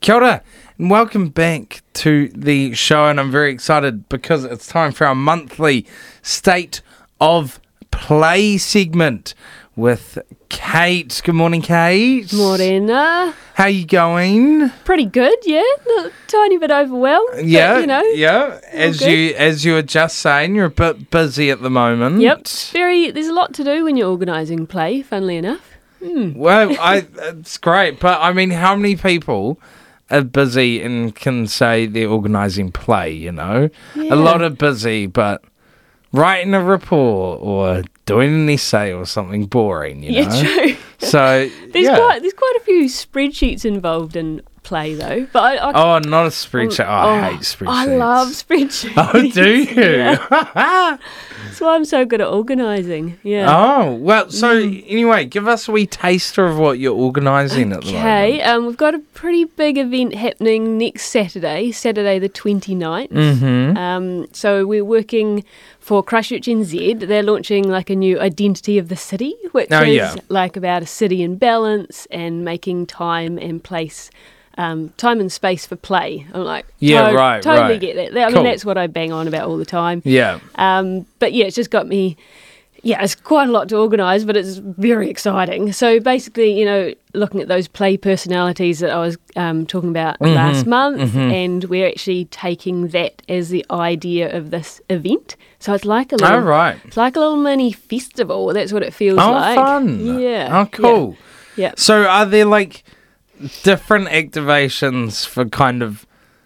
Kia ora, and welcome back to the show, and I'm very excited because it's time for our monthly State of Play segment with Kate. Good morning, Kate. Morena. How you going? Pretty good, yeah. A tiny bit overwhelmed. Yeah, but, you know. yeah. As you were just saying, you're a bit busy at the moment. Yep. There's a lot to do when you're organising play, funnily enough. Well, it's great, but I mean, how many people are busy and can say they're organising play, you know? Yeah. A lot are busy, but writing a report or doing an essay or something boring, you know? Yeah, true. So, There's quite a few spreadsheets involved in play, though. But I not a spreadsheet. I hate spreadsheets. I love spreadsheets. Oh, do you? Yeah. That's why I'm so good at organising. Yeah. Oh, well, so anyway, give us a wee taster of what you're organising at the moment. Okay, we've got a pretty big event happening next Saturday the 29th. Mm-hmm. So we're working for Christchurch NZ. They're launching like a new identity of the city, which is like about a city in balance and making time and place, time and space for play. I'm like, totally get that. I mean, that's what I bang on about all the time. Yeah. But yeah, it's just got me. Yeah, it's quite a lot to organise, but it's very exciting. So basically, you know, looking at those play personalities that I was talking about last month, and we're actually taking that as the idea of this event. So it's like a little, it's like a little mini festival. That's what it feels like. Oh, fun! Yeah. Oh, cool. Yeah. So are there like different activations for kind of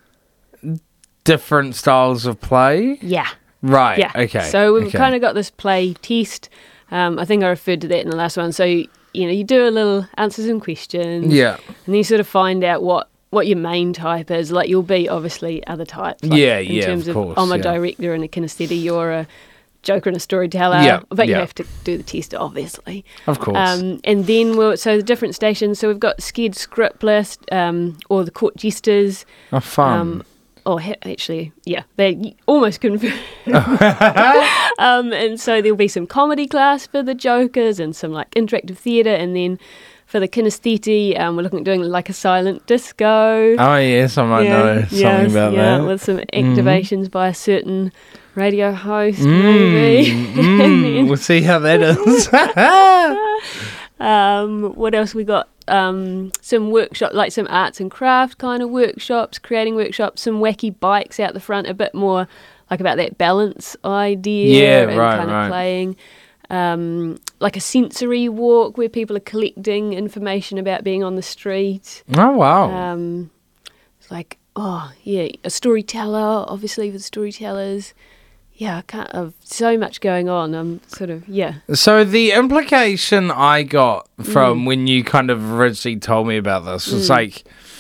different styles of play? Yeah. Right. Yeah. Okay. So we've kind of got this play test. I think I referred to that in the last one. So, you know, you do a little answer some questions. Yeah. And then you sort of find out what your main type is. Like, you'll be obviously other types. Like, in terms of course. I'm a director and a kinesthetic, you're a joker and a storyteller. Yeah. But you have to do the test, obviously. Of course. And then so the different stations. So we've got Scared Scriptless, or the Court Jesters. Oh, fun. Actually, yeah, they almost confirmed. And so there'll be some comedy class for the jokers and some like interactive theatre, and then for the kinesthetic, we're looking at doing like a silent disco. Oh yes, I might know something about that. With some activations by a certain radio host, maybe. We'll see how that is. What else we got? Some workshop, like some arts and craft kind of workshops, creating workshops, some wacky bikes out the front, a bit more like about that balance idea of playing. Like a sensory walk where people are collecting information about being on the street. Oh, wow. It's like, a storyteller, obviously for the storytellers. Yeah, I can't have so much going on. I'm sort of, So the implication I got from when you kind of originally told me about this was like,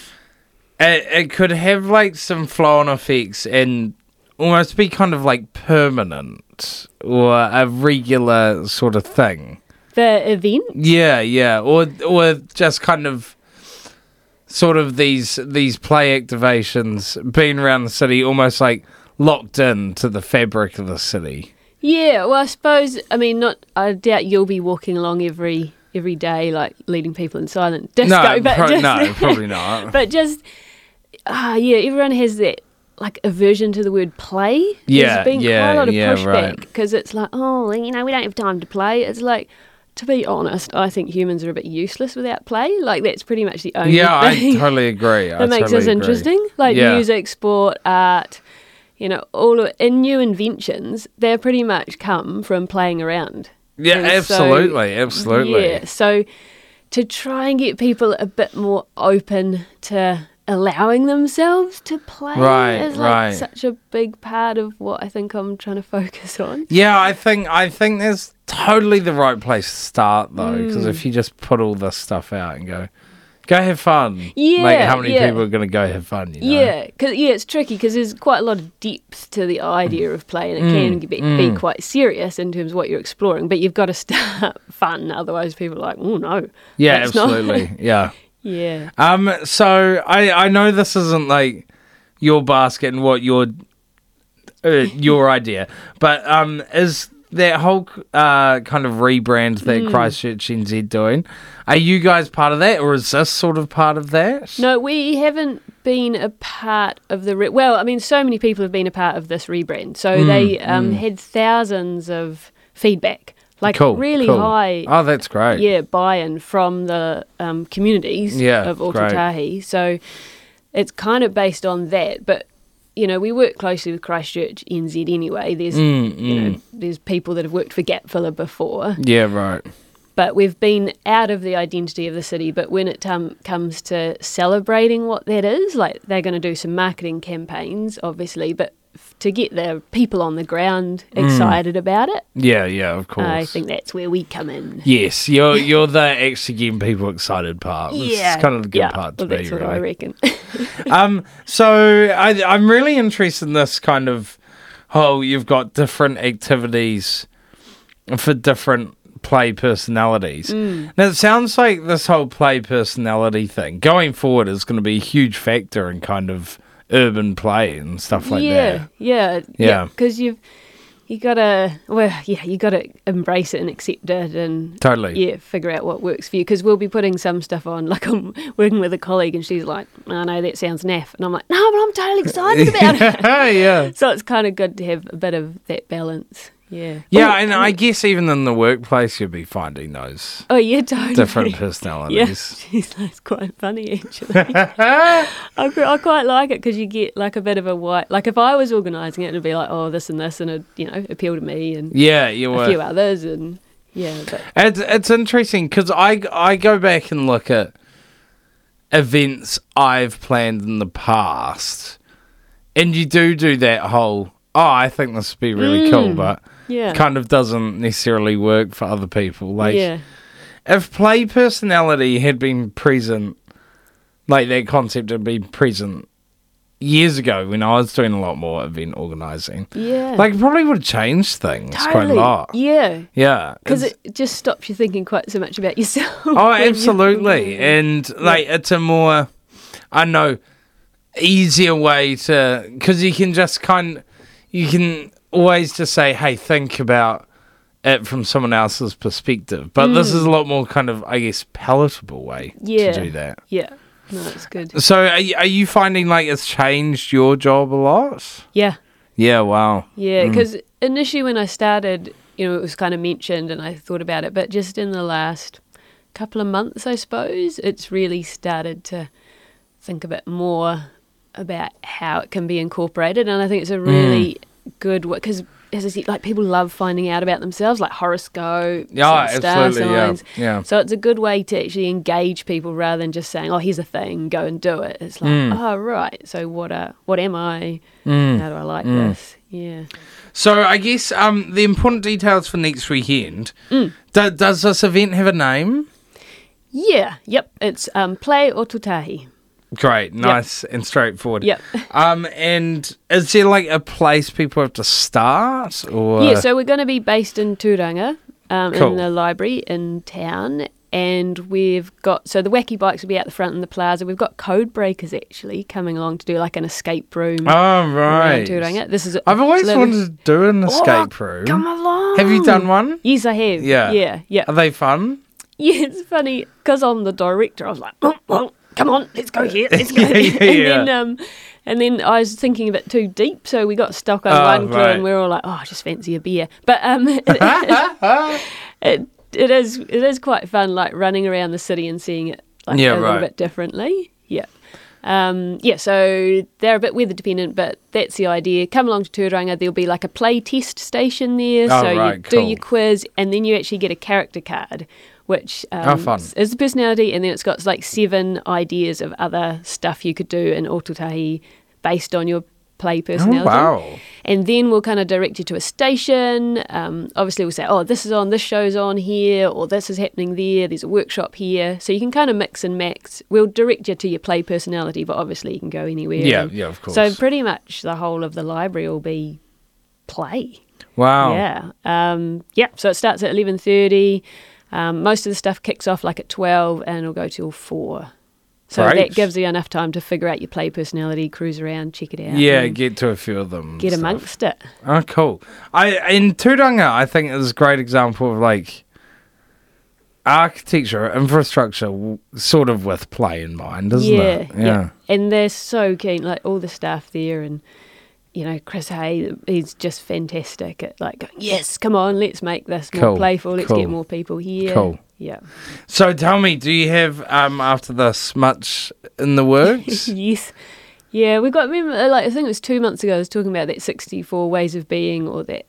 it could have like some flow-on effects and almost be kind of like permanent or a regular sort of thing. The event? Yeah. Or just kind of sort of these play activations being around the city almost like locked in to the fabric of the city. Yeah, well, I suppose, I doubt you'll be walking along every day, like, leading people in silent disco. No, but probably not. But just, everyone has that, like, aversion to the word play. Yeah, There's been quite a lot of pushback, right. because it's like, we don't have time to play. It's like, to be honest, I think humans are a bit useless without play. Like, that's pretty much the only thing. Yeah, I totally agree. that makes us interesting. Like, music, sport, art. You know, in new inventions, they pretty much come from playing around. Yeah, and absolutely. Yeah, so to try and get people a bit more open to allowing themselves to play is like such a big part of what I think I'm trying to focus on. Yeah, I think that's totally the right place to start, though, because if you just put all this stuff out and go have fun. Yeah, like how many people are going to go have fun? You know? Yeah, because it's tricky because there's quite a lot of depth to the idea of play, and it can be quite serious in terms of what you're exploring. But you've got to start fun, otherwise people are like, oh no. Yeah, absolutely. Yeah. Yeah. So I know this isn't like your basket and what your idea, but is that whole kind of rebrand that Christchurch NZ doing, are you guys part of that, or is this sort of part of that? No, we haven't been a part of the... well, I mean, so many people have been a part of this rebrand. So they had thousands of feedback, like really high... Oh, that's great. Yeah, buy-in from the communities of Ōtautahi. So it's kind of based on that, but... You know, we work closely with Christchurch NZ anyway. There's, you know, there's people that have worked for Gap Filler before. Yeah, right. But we've been out of the identity of the city. But when it comes to celebrating what that is, like they're going to do some marketing campaigns, obviously, but to get the people on the ground excited about it. Yeah, of course. I think that's where we come in. Yes, you're the actually getting people excited part. It's kind of the good part to be, that's what really. I reckon. So I'm really interested in this kind of whole, you've got different activities for different play personalities. Now, it sounds like this whole play personality thing going forward is going to be a huge factor in kind of urban play and stuff like that. Yeah. Because you gotta embrace it and accept it, and figure out what works for you. Because we'll be putting some stuff on. Like I'm working with a colleague, and she's like, "Oh no, that sounds naff," and I'm like, "No, but I'm totally excited about it." Yeah. So it's kind of good to have a bit of that balance. Yeah. Yeah, and I guess even in the workplace, you'll be finding those. Oh yeah, totally. Different personalities. Yeah, that's quite funny actually. I quite like it because you get like a bit of a white. Like if I was organising it, it'd be like, oh, this and this, and it appeal to me and a few others, and But. It's interesting because I go back and look at events I've planned in the past, and you do that whole. Oh, I think this would be really cool, but kind of doesn't necessarily work for other people. Like, if play personality had been present, like that concept had been present years ago when I was doing a lot more event organising, like it probably would have changed things quite a lot. Yeah. Because it just stops you thinking quite so much about yourself. Oh, absolutely. And like it's a more, I don't know, easier way to, because you can just you can always just say, hey, think about it from someone else's perspective. But this is a lot more kind of, I guess, palatable way to do that. Yeah. No, it's good. So are you finding like it's changed your job a lot? Yeah. Yeah, wow. Yeah, because initially when I started, it was kind of mentioned and I thought about it. But just in the last couple of months, I suppose, it's really started to think a bit more about how it can be incorporated, and I think it's a really good way because, as I said, like people love finding out about themselves, like horoscopes, star signs. Yeah. So it's a good way to actually engage people rather than just saying, "Oh, here's a thing, go and do it." It's like, "Oh, right. So what am I? How do I like this?" Yeah. So I guess the important details for next weekend. Does this event have a name? Yeah. Yep. It's Play Ōtautahi. Great, nice and straightforward. Yep. And is there like a place people have to start? Or? Yeah, so we're going to be based in Tūranga, in the library in town, and we've got, so the wacky bikes will be out the front in the plaza. We've got code breakers actually coming along to do like an escape room. Oh, right. Tūranga. I've always wanted to do an escape room. Come along. Have you done one? Yes, I have. Yeah. Are they fun? Yeah, it's funny because I'm the director. I was like, well, come on, let's go here, let's go there. And then I was thinking a bit too deep, so we got stuck on one clue, and we were all like, oh, I just fancy a beer. But it is quite fun, like running around the city and seeing it like a little bit differently. So they're a bit weather dependent, but that's the idea. Come along to Tūranga, there'll be like a play test station there, you do your quiz, and then you actually get a character card, which is the personality, and then it's got like 7 ideas of other stuff you could do in Ōtautahi based on your play personality. Oh, wow. And then we'll kind of direct you to a station. Obviously, we'll say, oh, this show's on here, or this is happening there, there's a workshop here. So you can kind of mix and match. We'll direct you to your play personality, but obviously you can go anywhere. Yeah, of course. So pretty much the whole of the library will be play. Wow. Yeah. So it starts at 11:30. Most of the stuff kicks off like at 12 and it'll go till 4. So Great. that gives you enough time to figure out your play personality, cruise around, check it out. Yeah, and get to a few of them. and get stuff. amongst it. Oh, cool. In Turanga, I think is a great example of like architecture, infrastructure, sort of with play in mind, isn't it? Yeah. And they're so keen, like all the staff there, and Chris Hay, he's just fantastic at like, going, yes, come on, let's make this more Cool, playful. Let's cool. get more people here. Cool. Yeah. So tell me, do you have after this much in the works? Yes. Yeah, we got, remember, like I think it was 2 months ago, I was talking about that 64 ways of being, or that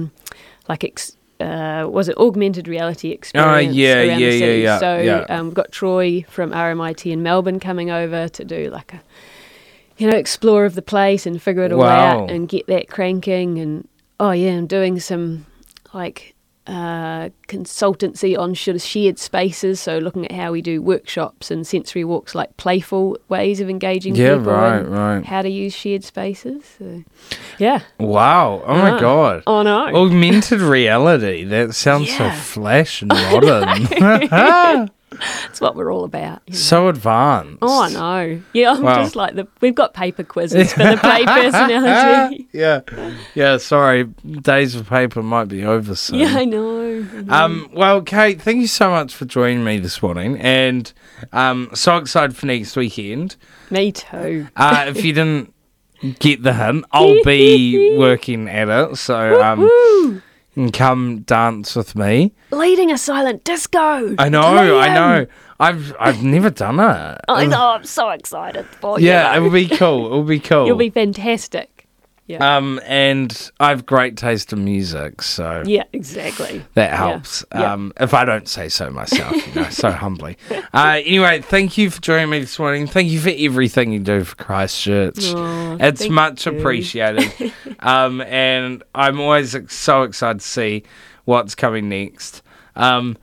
was it augmented reality experience around the city. Yeah. So we've got Troy from RMIT in Melbourne coming over to do like a explore of the place and figure it all out and get that cranking. And I'm doing some like consultancy on shared spaces, so looking at how we do workshops and sensory walks, like playful ways of engaging people, right. how to use shared spaces. So, yeah. Wow. Oh my God. Oh no. Augmented reality. That sounds so flash and modern. That's what we're all about. So advanced. Oh, I know. Yeah, I'm just like we've got paper quizzes for the play personality. Yeah, sorry. Days of paper might be over soon. Yeah, I know. Well, Kate, thank you so much for joining me this morning, and so excited for next weekend. Me too. If you didn't get the hint, I'll be working at it, so Woo-hoo. you can come dance with me. Leading a silent disco. I know. I've never done it. I know. I'm so excited for you. Yeah, it'll be cool. You'll be fantastic. Yeah. And I have great taste in music, so yeah, exactly. that helps. Yeah. If I don't say so myself, so humbly. Anyway, thank you for joining me this morning. Thank you for everything you do for Christchurch. It's much appreciated. And I'm always so excited to see what's coming next. Man,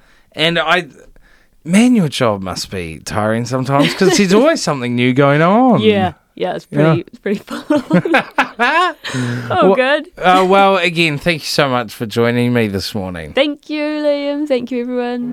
your job must be tiring sometimes because there's always something new going on. Yeah, it's pretty fun. Good. Well, again, thank you so much for joining me this morning. Thank you, Liam. Thank you, everyone.